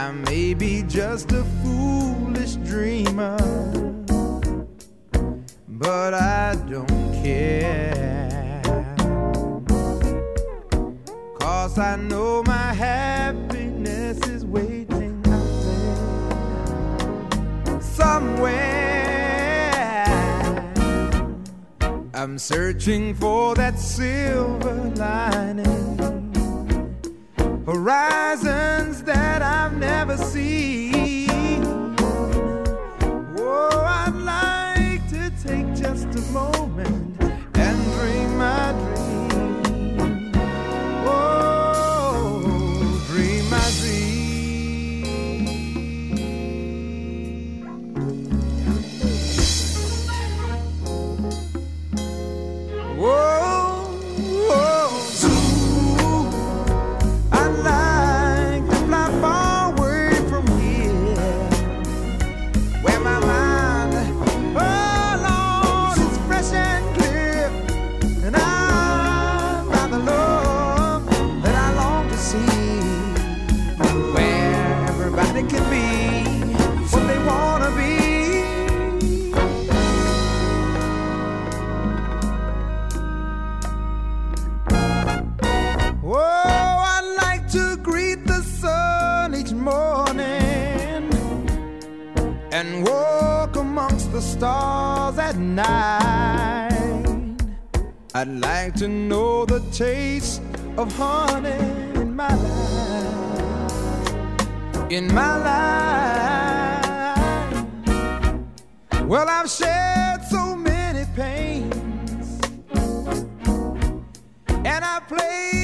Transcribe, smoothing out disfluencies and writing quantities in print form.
I may be just a foolish dreamer, but I don't care, 'cause I know my happiness is waiting out there somewhere. I'm searching for that silver lining, horizons that I've never seen. Oh, I'd like to take just a moment and dream my dream. Oh, dream my dream. Whoa. Can be what they wanna be. Oh, I like to greet the sun each morning and walk amongst the stars at night. I'd like to know the taste of honey in my life. In my life, well, I've shared so many pains, and I played